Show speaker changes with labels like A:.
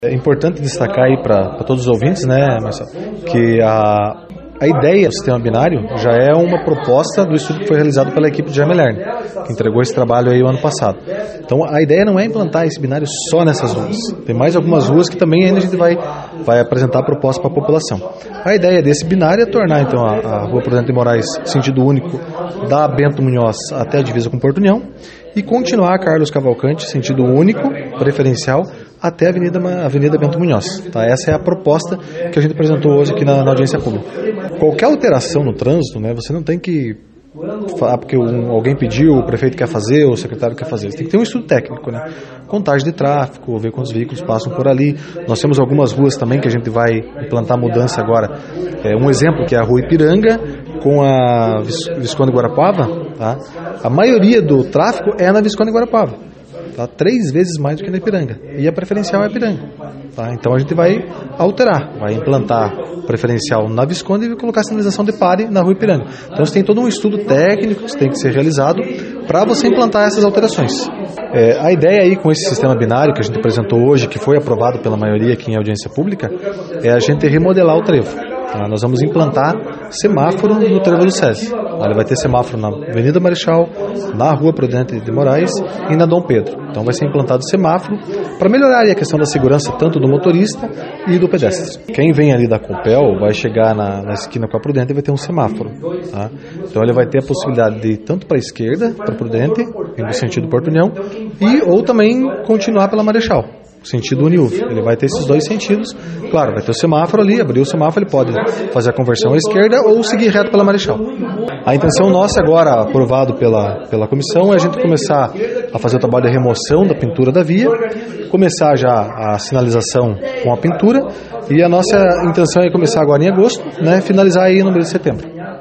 A: É importante destacar aí para todos os ouvintes, né, Marcelo, que a ideia do sistema binário já é uma proposta do estudo que foi realizado pela equipe de Jaime Lerner, que entregou esse trabalho aí o ano passado. Então a ideia não é implantar esse binário só nessas ruas. Tem mais algumas ruas que também ainda a gente vai apresentar a proposta para a população. A ideia desse binário é tornar então a Rua Prudente de Moraes sentido único da Bento Munhoz até a divisa com Porto União e continuar a Carlos Cavalcante sentido único, preferencial, até a Avenida Bento Munhoz. Tá? Essa é a proposta que a gente apresentou hoje aqui na audiência pública. Qualquer alteração no trânsito, né, você não tem que falar porque alguém pediu, o prefeito quer fazer, ou o secretário quer fazer. Você tem que ter um estudo técnico, né? Contagem de tráfego, ver quantos veículos passam por ali. Nós temos algumas ruas também que a gente vai implantar mudança agora. Um exemplo que é a Rua Ipiranga com a Visconde Guarapuava. Tá? A maioria do tráfego é na Visconde Guarapuava. Tá? 3 vezes mais do que na Ipiranga. E a preferencial é a Ipiranga. Tá? Então a gente vai alterar, vai implantar preferencial na Visconde e colocar sinalização de pare na Rua Ipiranga. Então você tem todo um estudo técnico que tem que ser realizado para você implantar essas alterações. A ideia aí com esse sistema binário que a gente apresentou hoje, que foi aprovado pela maioria aqui em audiência pública, é a gente remodelar o trevo. Tá? Nós vamos implantar semáforo no trevo do SESI. Ele vai ter semáforo na Avenida Marechal, na Rua Prudente de Moraes e na Dom Pedro. Então vai ser implantado semáforo para melhorar a questão da segurança tanto do motorista e do pedestre. Quem vem ali da Compel vai chegar na esquina com a Prudente e vai ter um semáforo. Tá? Então ele vai ter a possibilidade de ir tanto para a esquerda, para a Prudente, no sentido Porto União, ou também continuar pela Marechal, sentido Uniuv. Ele vai ter esses 2 sentidos. Claro, vai ter o semáforo ali, abrir o semáforo, ele pode fazer a conversão à esquerda ou seguir reto pela Marechal. A intenção nossa agora, aprovado pela comissão, é a gente começar a fazer o trabalho de remoção da pintura da via, começar já a sinalização com a pintura, e a nossa intenção é começar agora em agosto, né, finalizar aí no mês de setembro.